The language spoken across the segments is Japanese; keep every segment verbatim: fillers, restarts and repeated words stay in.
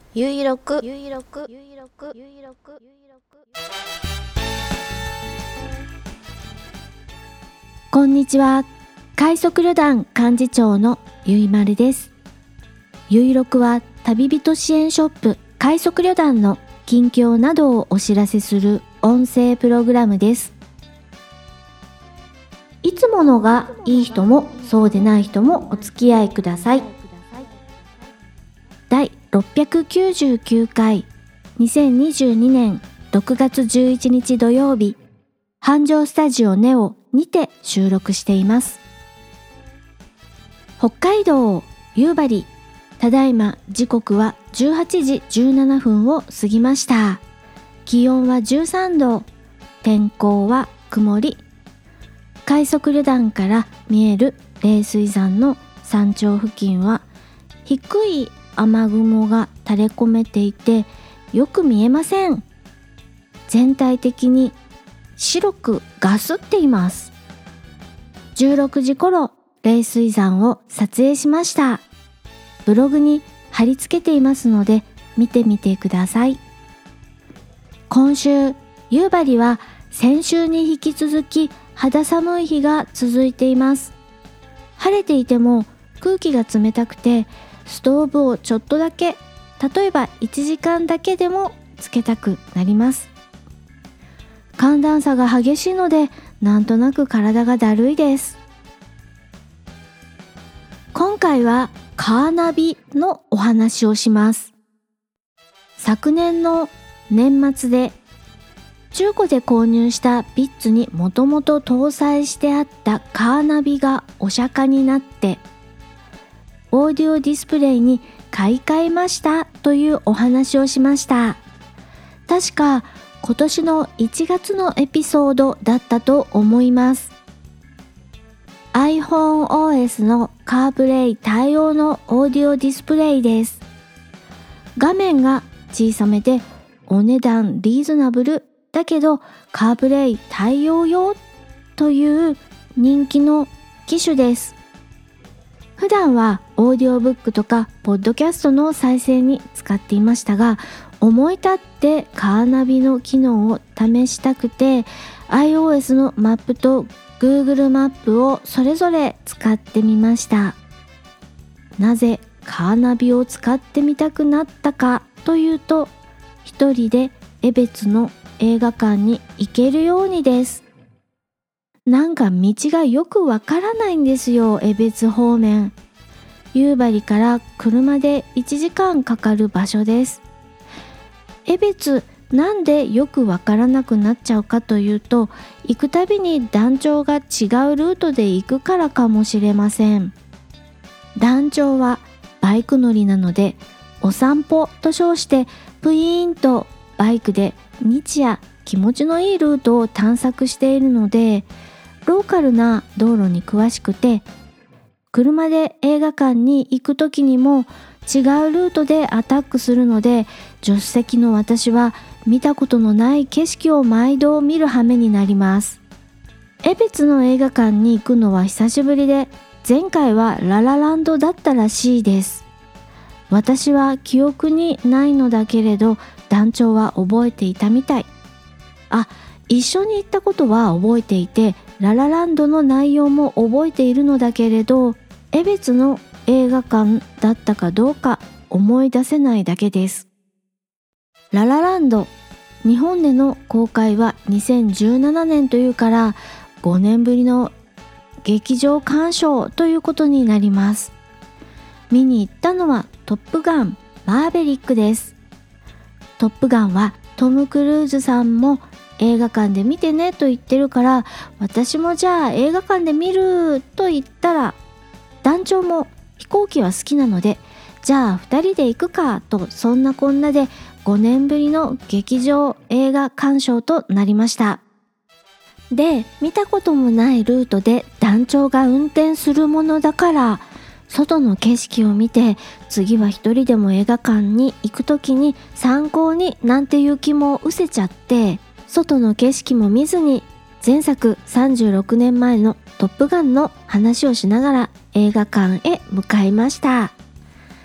ゆいろくゆいろくゆいろくゆいろくゆいろくこんにちは。快速旅団幹事長のゆいまるです。ゆいろくは旅人支援ショップ快速旅団の近況などをお知らせする音声プログラムです。いつものがいい人もそうでない人もお付き合いください。だいろっぴゃくきゅうじゅうきゅうかいにせんにじゅうにねんろくがつじゅういちにち土曜日、繁盛スタジオネオにて収録しています。北海道夕張、ただいま時刻はじゅうはちじじゅうななふんを過ぎました。気温はじゅうさんど、天候は曇り。快速旅団から見える冷水山の山頂付近は低い雨雲が垂れ込めていてよく見えません。全体的に白くガスっています。じゅうろくじ頃、冷水山を撮影しました。ブログに貼り付けていますので見てみてください。今週、夕張は先週に引き続き肌寒い日が続いています。晴れていても空気が冷たくてストーブをちょっとだけ、例えばいちじかんだけでもつけたくなります。寒暖差が激しいのでなんとなく体がだるいです。今回はカーナビのお話をします。昨年の年末で中古で購入したピッツにもともと搭載してあったカーナビがお釈迦になってオーディオディスプレイに買い替えましたというお話をしました。確か今年のいちがつのエピソードだったと思います。 iPhoneOS のカープレイ対応のオーディオディスプレイです。画面が小さめでお値段リーズナブルだけどカープレイ対応よという人気の機種です。普段はオーディオブックとかポッドキャストの再生に使っていましたが、思い立ってカーナビの機能を試したくて iOS のマップと Google マップをそれぞれ使ってみました。なぜカーナビを使ってみたくなったかというと、一人で江別の映画館に行けるようにです。なんか道がよくわからないんですよ、江別方面。夕張から車でいちじかんかかる場所です。江別、なんでよくわからなくなっちゃうかというと、行くたびに団長が違うルートで行くからかもしれません。団長はバイク乗りなので、お散歩と称してプイーンとバイクで日夜気持ちのいいルートを探索しているので、ローカルな道路に詳しくて、車で映画館に行く時にも違うルートでアタックするので、助手席の私は見たことのない景色を毎度見る羽目になります。江別の映画館に行くのは久しぶりで、前回はララランドだったらしいです。私は記憶にないのだけれど、団長は覚えていたみたい。あ、一緒に行ったことは覚えていて、ララランドの内容も覚えているのだけれど、江別の映画館だったかどうか思い出せないだけです。ララランド、日本での公開はにせんじゅうななねんというからごねんぶりの劇場鑑賞ということになります。見に行ったのはトップガンマーヴェリックです。トップガンはトム・クルーズさんも映画館で見てねと言ってるから、私もじゃあ映画館で見ると言ったら、団長も飛行機は好きなので、じゃあふたりで行くかと、そんなこんなでごねんぶりの劇場映画鑑賞となりました。で、見たこともないルートで団長が運転するものだから、外の景色を見て、次は一人でも映画館に行くときに参考になんていう気も失せちゃって、外の景色も見ずに前作さんじゅうろくねんまえのトップガンの話をしながら映画館へ向かいました。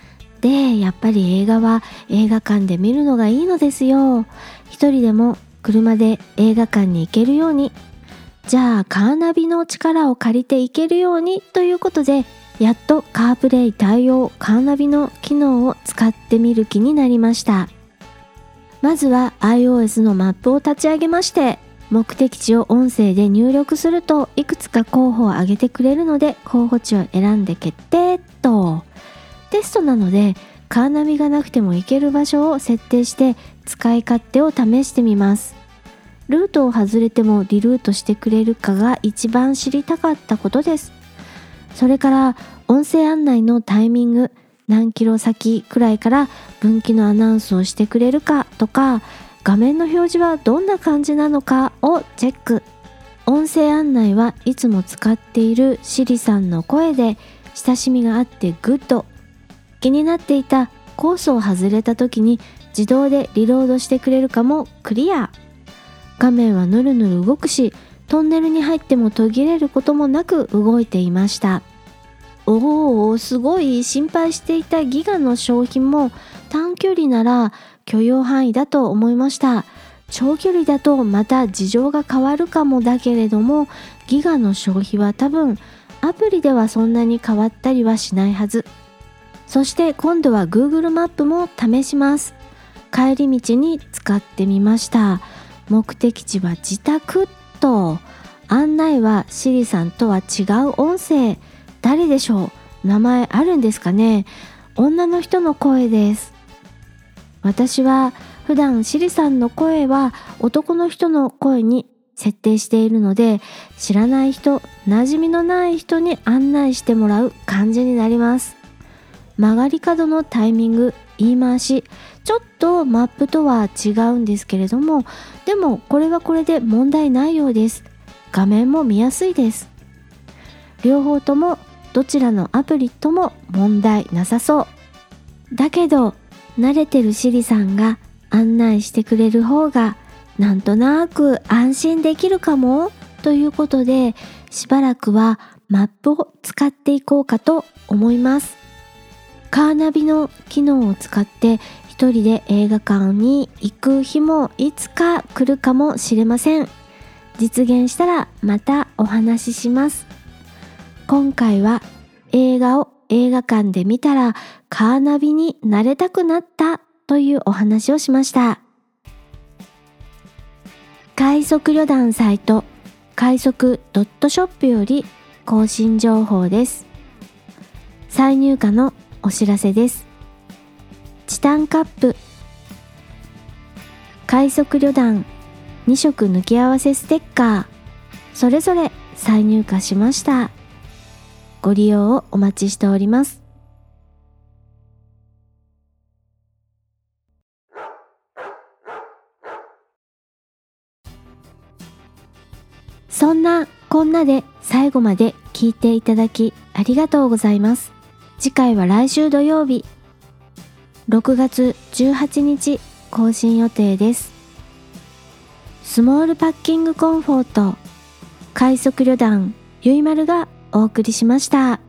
で、やっぱり映画は映画館で見るのがいいのですよ。一人でも車で映画館に行けるように、じゃあカーナビの力を借りて行けるようにということで、やっとカープレイ対応カーナビの機能を使ってみる気になりました。まずは iOS のマップを立ち上げまして、目的地を音声で入力するといくつか候補を挙げてくれるので、候補地を選んで決定と。テストなのでカーナビがなくても行ける場所を設定して使い勝手を試してみます。ルートを外れてもリルートしてくれるかが一番知りたかったことです。それから音声案内のタイミング、何キロ先くらいから分岐のアナウンスをしてくれるかとか、画面の表示はどんな感じなのかをチェック。音声案内はいつも使っているシリさんの声で親しみがあってグッド。気になっていたコースを外れた時に自動でリロードしてくれるかもクリア。画面はぬるぬる動くし、トンネルに入っても途切れることもなく動いていました。おー、すごい。心配していたギガの消費も短距離なら許容範囲だと思いました。長距離だとまた事情が変わるかもだけれども、ギガの消費は多分アプリではそんなに変わったりはしないはず。そして今度は Google マップも試します。帰り道に使ってみました。目的地は自宅と、案内はシリさんとは違う音声。誰でしょう？名前あるんですかね？女の人の声です。私は普段シリさんの声は男の人の声に設定しているので、知らない人、馴染みのない人に案内してもらう感じになります。曲がり角のタイミング、言い回し、ちょっとマップとは違うんですけれども、でもこれはこれで問題ないようです。画面も見やすいです。両方ともどちらのアプリとも問題なさそう。だけど慣れてるシリさんが案内してくれる方がなんとなく安心できるかもということで、しばらくはマップを使っていこうかと思います。カーナビの機能を使って一人で映画館に行く日もいつか来るかもしれません。実現したらまたお話しします。今回は映画を映画館で見たらカーナビに慣れたくなったというお話をしました。快速旅団サイト快速ドットショップより更新情報です。再入荷のお知らせです。チタンカップ、快速旅団に色抜き合わせステッカー、それぞれ再入荷しました。ご利用をお待ちしております。そんなこんなで最後まで聞いていただきありがとうございます。次回は来週土曜日ろくがつじゅうはちにち更新予定です。スモールパッキングコンフォート快速旅団ゆいまるがお送りしました。